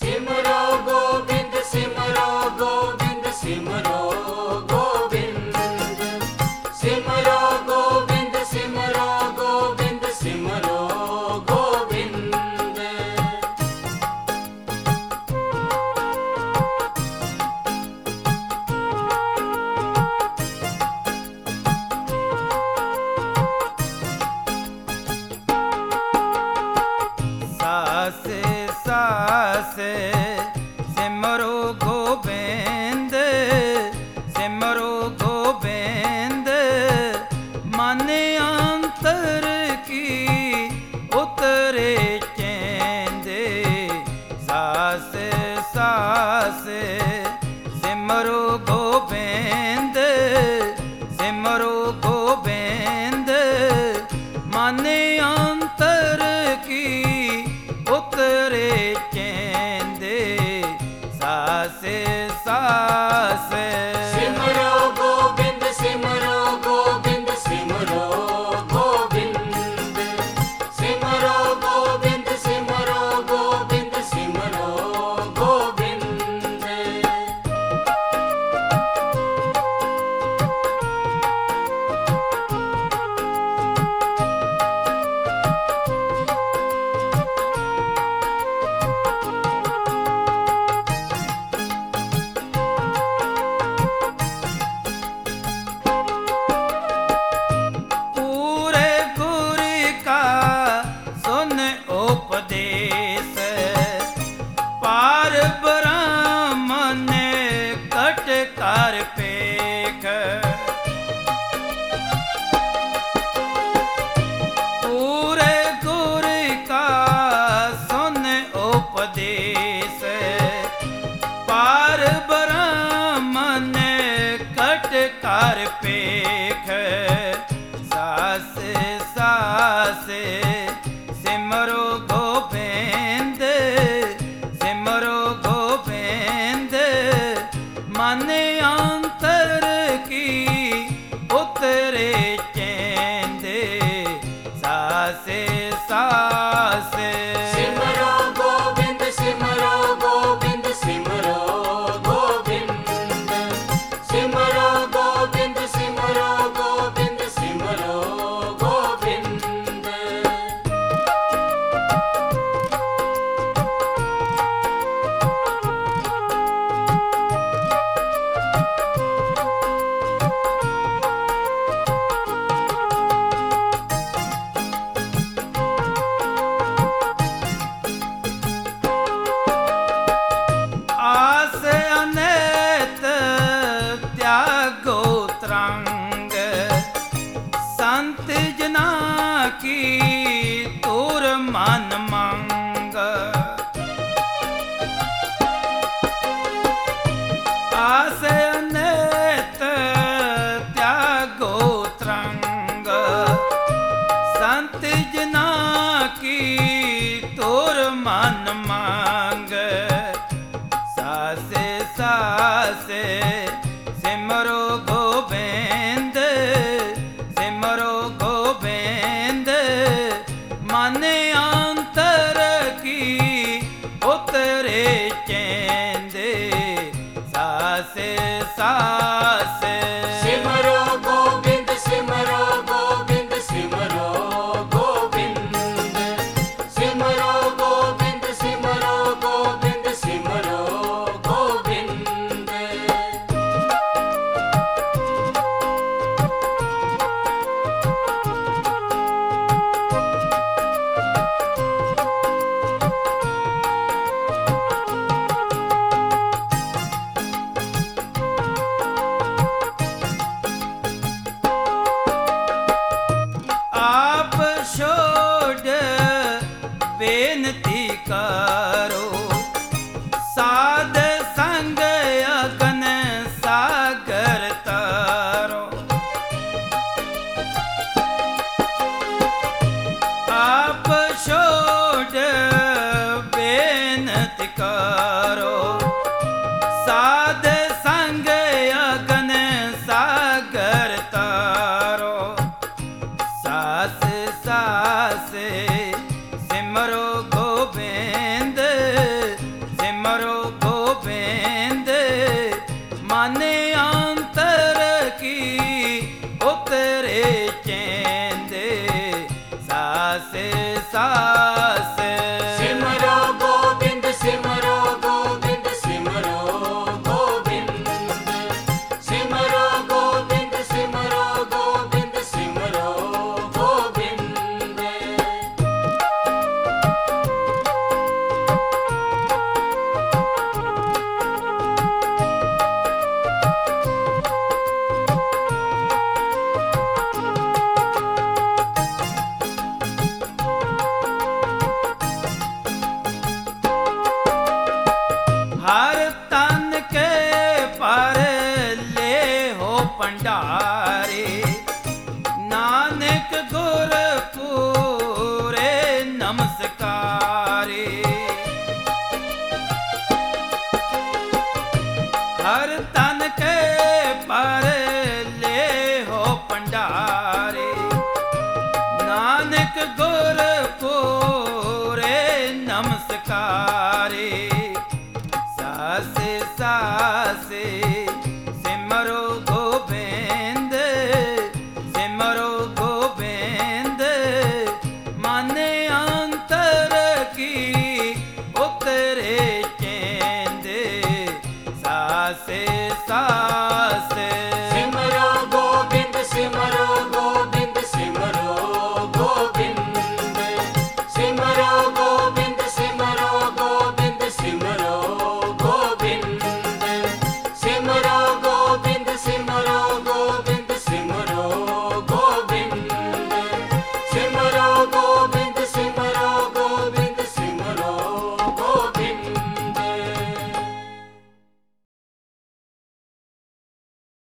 सिमरो गोविंद सिमरो गोविंद सिमरो गोविंद सिमरो गोविंद सिमरो गोविंद सिमरो गोविंद। सास सास सिमरो गोविंद सिमरो गोविंद मन अंतर की उतरे चेंदे। सास सास सिमरो गोविंद सिमरो गोविंद मन अंतर की उतरे चेंदे। सास सास सिमरो गोविंद सिमरो गोविंद सिमरो गोविंद सिमरो गोविंद सिमरो गोविंद सिमरो गोविंद। पूरे गुर का सुन उपदेश पार ब्राह्मण कट कर पेख। पूरे गुर का सुन उपदेश पार ब्राह्मण कट कर पेख। सास सास सिमरो गोविंद सिमरो गोविंद मन अंतर की उतरे चेंदे। सास सास सिमरो गोविंद सिमरो गोविंद सिमरो गोविंद सिमरो गोविंद सिमरो गोविंद सिमरो गोविंद। आस अनेत त्यागो तरंग संत जना की तुर मन मंग। आस अनेत त्यागो तरंग संत जना की तुर मन मांग। सास सास सिमरो गोविंद सिमरो गोविंद मन अंतर की उतरे चेंदे। सास सास सिमरो गोविंद सिमरो गोविंद सिमरो गोविंद सिमरो गोविंद सिमरो गोविंद सिमरो गोविंद। आप छोड़ बेनती करो साध संग अगन सागर तारो। आप छोड़ बेनती करो साध संग अगन सागर तारो। सास सास सिमरो गोविंद सिमरो हर तन के पर ले हो पंडारे, नानक गुर पूरे नमस्कारे, सासे सासे